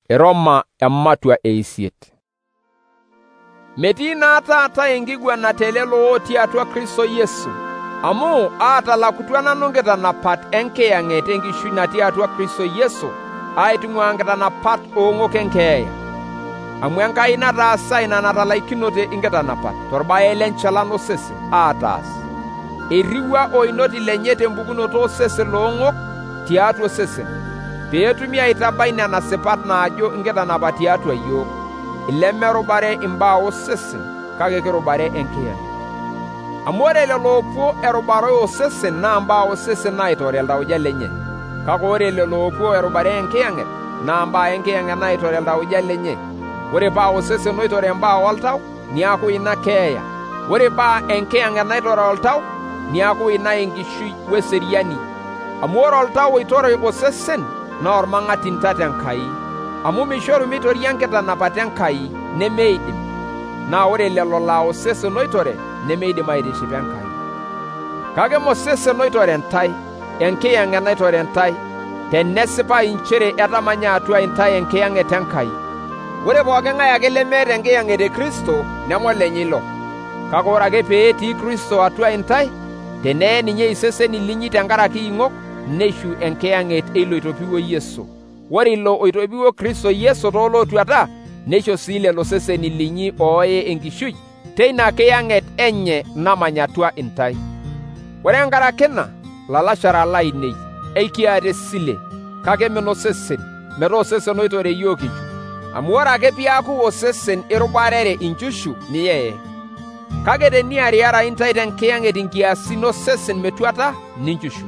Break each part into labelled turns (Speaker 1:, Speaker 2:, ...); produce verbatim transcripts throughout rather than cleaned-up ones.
Speaker 1: Roma ematua eisiet. Metii naa taata enkiguana telelo otii atua Kristo Yesu, amu aatalakutua nanu nkitanapat enkiyang'et enkishui natii atua Kristo Yesu aitung'ua nkitanapat oong'ok enkeeya. Amu Enkai nataasa ina natalaikinote inkitanapat torbaye lenchalan osesen aataas. Eriwua oinoti lenye tempukunoto osesen loong'ok tiatua osesen, peetumi aitabai nena sipat naajo inkitanapat tiatua iyiok, ilemerubare imbaa osesen kake kirubare enkiyang'et. Amu ore lelo opuo erubare osesen naa mbaa osesen naitore iltauja lenye, kake ore lelo opuo erubare enkiyang'et naa mbaa enkiyang'et naitore iltauja lenye. Ore paa osesen oitore mbaa oltau, niaku ina keeya. Ore paa enkiyang'et naitore oltau, niaku ina enkishui weseriani. Amu ore oltau oitore osesen naa ormang'atinta tenkai, amu mishoru mitoria nkitanapat Enkai nemeidim. Naa ore lelo laa osesen oitore nemeidim aitiship Enkai. Kake mosesen oitore entai, enkiyang'et naitore entai, tenesipa inchere etamanya atua intai enkiyang'et Enkai. Ore pooking'ae ake lemeeta enkiyang'et e Kristo nemolenye ilo. Kake ore ake pee etii Kristo atua intai, teneye ninye iseseni linyi tenkaraki ing'ok, neishu enkiyang'et eilo oitopiwuo Yesu. Ore ilo oitopiwuo Kristo Yesu toolootuata, neisho sii lelo seseni linyi ooye enkishui teina kiyang'et enye namanya atua intai. Ore enkaraki ina, lalashara lainei, eikiata esile, kake meno sesen, metaa osesen oitore iyiok inchu. Amu ore ake piaku osesen irubarere inchushu niyeye. Kake teniariara intai tenkiyang'et inkiasin osesen metuata ninchushu.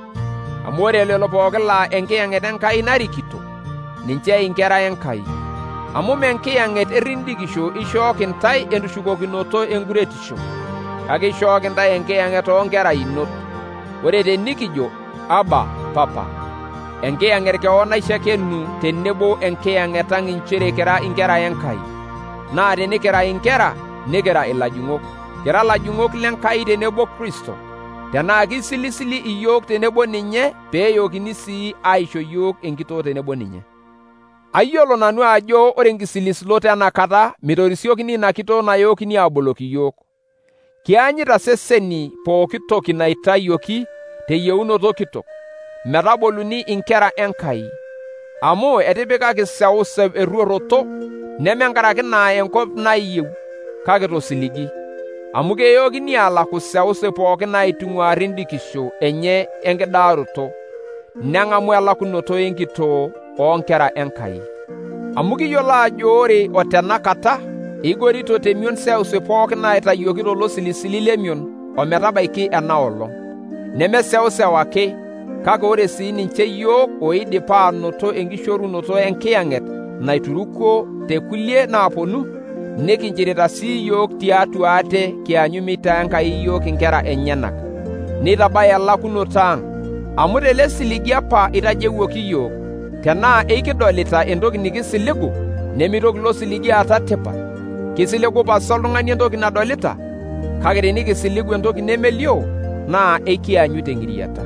Speaker 1: Amu ore lelo pookin laa enkiyang'et Enkai narikito, ninche inkera Enkai. Amu menkiyang'et erindikisho ishooki intai entushukokinoto enkuretisho, kake ishooki intai enkiyang'et oonkera inot. Ore tenikijo Aba, Papa, enkiyang'et keon naishakenu tenebo enkiyang'et ang' inchere kira inkera Enkai. Naa tenikira inkera, nikira ilajung'ok. Kira lajung'ok lenkai tenebo Kristo, tenaa kisilisili iyiok tenebo ninye peeyokini sii aisho iyiok enkitoo tenebo ninye. Ayiolo nanu ajo ore enkisilisilo enakata mitorisiokini ina kitoo nayookini aaboloki iyiok. Kianyita seseni pooki toki naitayioki teyieunoto kitok, metaboluni inkera Enkai. Amu etipikaki seuseu erruoroto, nemenkaraki naa enkop nayieu, kake tosiligi. Amu keyookini aalaku seuseu pooki naitung'ua rindikisho enye enkidaaroto, neng'amu elakunoto enkitoo oonkera Enkai. Amu kiyiolo ajo ore otenakata igorito temion seuseu pooki naitayioki tolosilisili lemion ometabaiki ena olong'. Nemeseuseu ake, kake ore sii ninche iyiok oidipa aanoto enkishorunoto enkiyang'et naiturukuo tekulie naaponu, nikinchirita sii iyiok tiatua ate kianyu mitaa Enkai iyiok inkera enyenak, nitabaya elakunoto ang'. Amu tele siligi apa itajewuoki iyiok, tenaa eikidolita entoki nikisiligu, nemitoki ilo siligi aata tipat. Kisiligu pasa oltung'ani entoki nadolita, kake tenikisiligu entoki nemelio, naa ekianyu tenkiriata.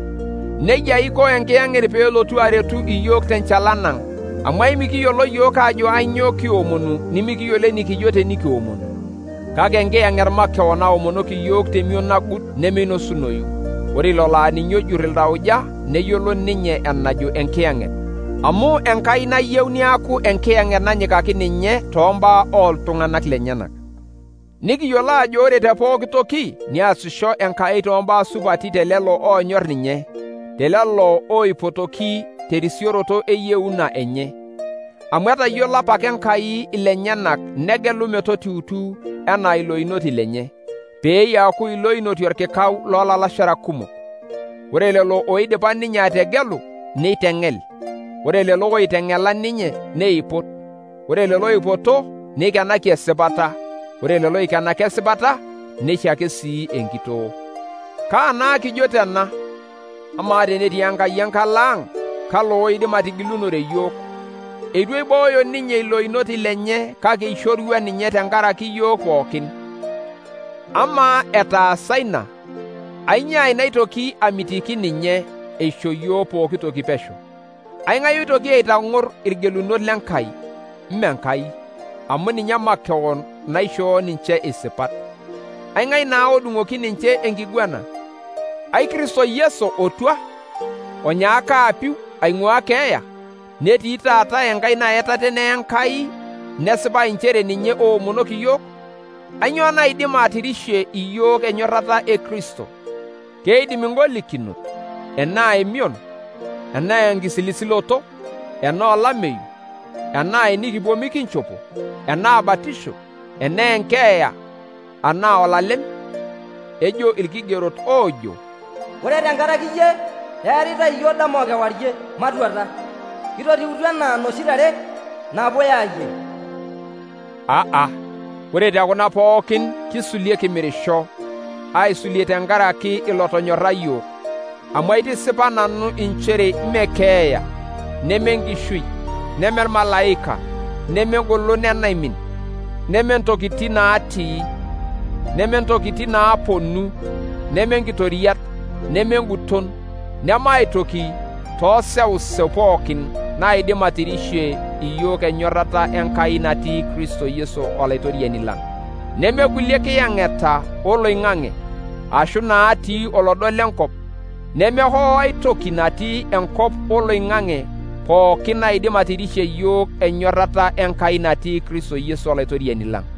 Speaker 1: Nejia iko enkiyang'et peelotu aretu iyiok tenchalan ang', amu ai mikiyiolo iyiok ajo ainyoo kiomonu nimikiyiolo enikijo tenikiomonu. Kake enkiyang'et makeon naomonoki iyiok temion nagut nemeinosunoyu. Ore ilo laa ninye ojur iltauja neyiolo ninye enajo enkiyang'et. Amu Enkai nayieu niaku enkiyang'et nanyikaki ninye toombaa ooltung'anak lenyenak. Nikiyiolo ajo ore te pooki toki niasisho Enkai toombaa supati telelo oonyor ninye, telelo oipotoki terisioroto eyieuna enye. Amu etayiolo apake Enkai ilenyenak negelu metotiutu enaa iloinoti lenye, pee eaku iloinoti orkikau loolalashara kumok. Ore lelo oidipa ninye ategelu neiteng'el. Ore lelo oiteng'ela ninye neipot. Ore lelo oipoto neikenaki esipata. Ore lelo oikenaki esipata neisho sii enkitoo. Kaa naa kijo tena? Amaa tenetii Enkai enkalo ang', kalo oidim atigilunore iyiok? Eitu eibooyo ninye iloinoti lenye, kake eishorua ninye tenkaraki iyiok pookin. Amaa etaasa ina, ainyiai naitoki amitiki ninye eisho iyiok pooki toki pesho? Aing'ae oitoki aitang'or irgelunot l'Enkai, mme Enkai, amu ninye makeon naishoo ninche isipat. Aing'ae naa odung'oki ninche enkiguana? Ai Kristo Yesu otua, onyaaka apiu aing'ua keeya, netii taata Enkai naetate ne Enkai, nesipa inchere ninye oomonoki iyiok. Ainyoo naidim atirishie iyiok enyorrata e Kristo? Keidim ingolikinot, enaa emion, enaa enkisilisiloto, enaa olameyu, enaa enikipuo mikinchopo, enaa batisho, enaa enkeeya, enaa olalem? Ejo irkigerot oojo, ore tenkaraki iyie eerita iyiok dama kewarie matuata, kitotiutuo enaa noshi tare naapuoi aayieng. Aa, ore tekuna pookin kisulie kimirisho, aisulie tenkaraki ilo tonyorra iyiok. Amu aitisipa nanu inchere ime keeya, neme enkishui, neme irmalaika, neme engolon enaimin, neme ntokitin naatii, neme ntokitin naaponu, neme nkitoriat, neme nguton, neme aitoki tooseuseu pookin naidim atirishie iyiok enyorrata Enkai natii Kristo Yesu Olaitoriani lang'. Neme kulie kiyang'eta oloing'ang'e, ashu naatii olodo lenkop, neme hoo aitoki natii enkop oloing'ang'e pookin naidim atirishie iyiok enyorrata Enkai natii Kristo Yesu Olaitoriani lang'.